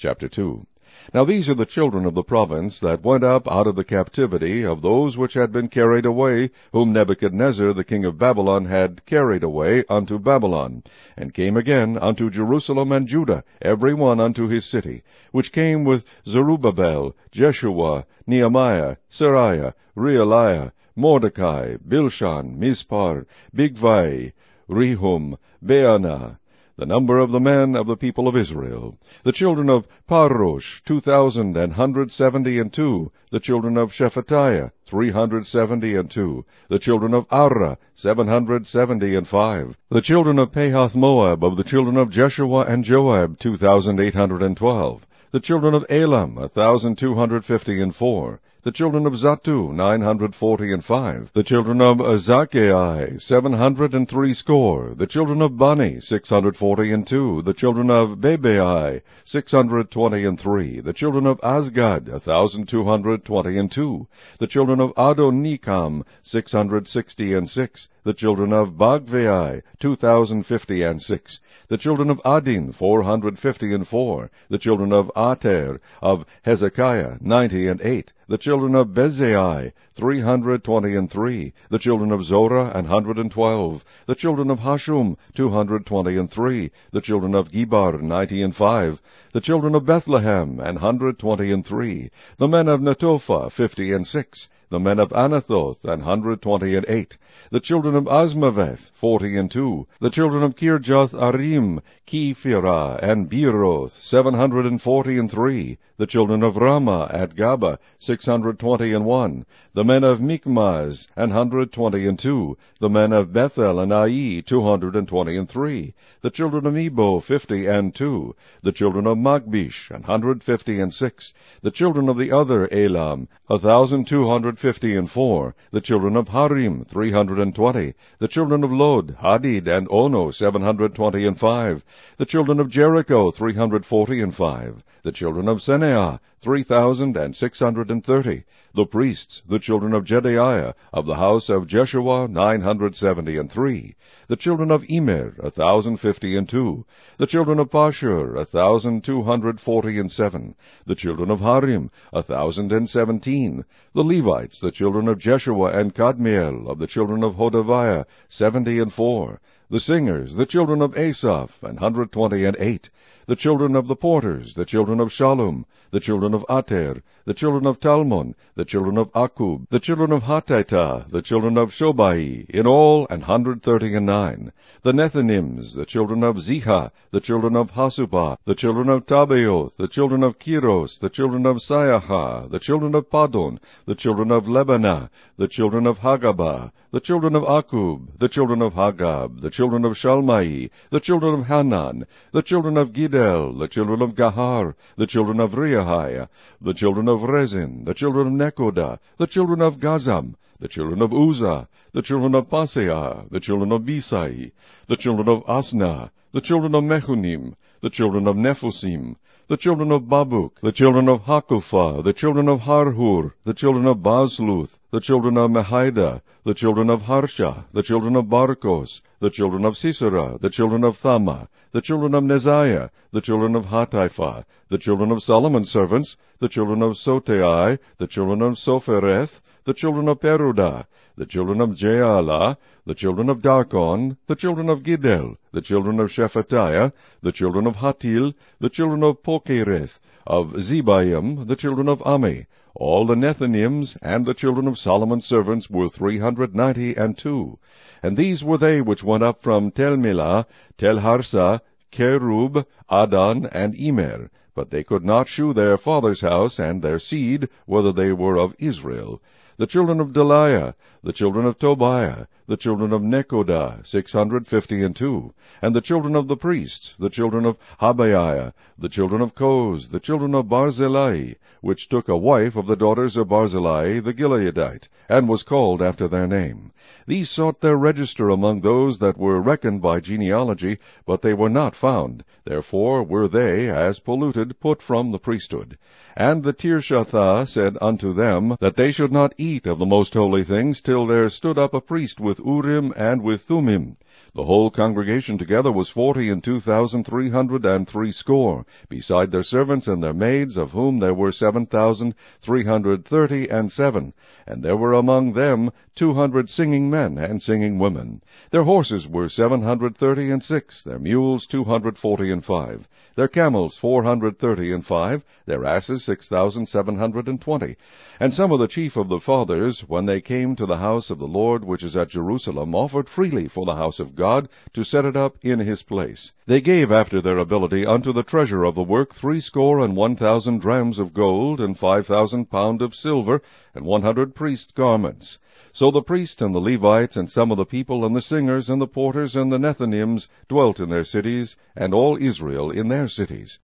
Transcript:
Chapter 2. Now these are the children of the province that went up out of the captivity of those which had been carried away, whom Nebuchadnezzar the king of Babylon had carried away unto Babylon, and came again unto Jerusalem and Judah, every one unto his city, which came with Zerubbabel, Jeshua, Nehemiah, Seraiah, Realiah, Mordecai, Bilshan, Mispar, Bigvai, Rehum, Baanah, the number of the men of the people of Israel. The children of Parosh, 2,172. The children of Shephatiah, 372. The children of Arah, 775. The children of Pahath-Moab of the children of Jeshua and Joab, 2,812. The children of Elam, 1,254. The children of Zattu, 945. The children of Zakkai, 760. The children of Bani, 642. The children of Bebai, 623. The children of Azgad, 1,222. The children of Adonikam, 666. The children of Bagvai, 2,056. The children of Adin, 454. The children of Ater, of Hezekiah, 98. The children of Bezai, 323. The children of Zorah, 112. The children of Hashum, 223. The children of Gebar, 95. The children of Bethlehem, 123. The men of Netophah, 56. The men of Anathoth, 128. The children of Asmaveth, 42. The children of Kirjath-Arim, Kephirah, and Beeroth, 743. The children of Ramah at Gaba, 621. The men of Michmaz, 122. The men of Bethel and Ai, 223. The children of Nebo, 50. The children of Magbish, 156. The children of the other Elam, 1,254. The children of Harim, 320. The children of Lod, Hadid, and Ono, 725. The children of Jericho, 345. The children of Seneah, 3,630. The priests, the children of Jedaiah, of the house of Jeshua, 973. The children of Immer, 1,052. The children of Pashur, 1,247. The children of Harim, 1,017. The Levites, the children of Jeshua and Kadmiel, of the children of Hodaviah, 70. The singers, the children of Asaph, 128. The children of the porters, the children of Shallum, the children of Ater, the children of Talmon, the children of Akub, the children of Hatita, the children of Shobai, in all 139. The Nethinims, the children of Ziha, the children of Hasupah, the children of Tabaoth, the children of Kiros, the children of Saiaha, the children of Padon, the children of Lebanah, the children of Hagabah, the children of Akub, the children of Hagab, the children of Shalmai, the children of Hanan, the children of Gidel, the children of Gahar, the children of Reahiah, the children of Rezin, the children of Nekoda, the children of Gazam, the children of Uzzah, the children of Paseah, the children of Bisai, the children of Asna, the children of Mechunim, the children of Nephusim, the children of Babuk, the children of Hakupha, the children of Harhur, the children of Bazluth, the children of Mehida, the children of Harsha, the children of Barkos, the children of Sisera, the children of Thama, the children of Neziah, the children of Hatipha, the children of Solomon's servants, the children of Sotai, the children of Sophereth, the children of Peruda, the children of Jaala, the children of Darkon, the children of Gidel, the children of Shephatiah, the children of Hatil, the children of Pokereth, of Zebaim, the children of Ami. All the Nethinims and the children of Solomon's servants were 392. And these were they which went up from Telmilah, Telharsa, Kerub, Adon, and Emer. But they could not shew their father's house and their seed, whether they were of Israel. The children of Deliah, the children of Tobiah, the children of Nekoda, 652, and the children of the priests, the children of Habaiah, the children of Koz, the children of Barzillai, which took a wife of the daughters of Barzillai the Gileadite, and was called after their name. These sought their register among those that were reckoned by genealogy, but they were not found. Therefore were they, as polluted, put from the priesthood. And the Tirshatha said unto them, that they should not eat of the most holy things, till there stood up a priest with Urim and with Thummim. The whole congregation together was 42,303, beside their servants and their maids, of whom there were 7,337. And there were among them 200 singing men and singing women. Their horses were 736, their mules 245, their camels 435, their asses 6,720. And some of the chief of the fathers, when they came to the house of the Lord which is at Jerusalem, offered freely for the house of God, to set it up in his place. They gave after their ability unto the treasure of the work 61,000 drams of gold, and 5,000 pound of silver, and 100 priest garments. So the priest and the Levites, and some of the people, and the singers, and the porters, and the Nethinims dwelt in their cities, and all Israel in their cities.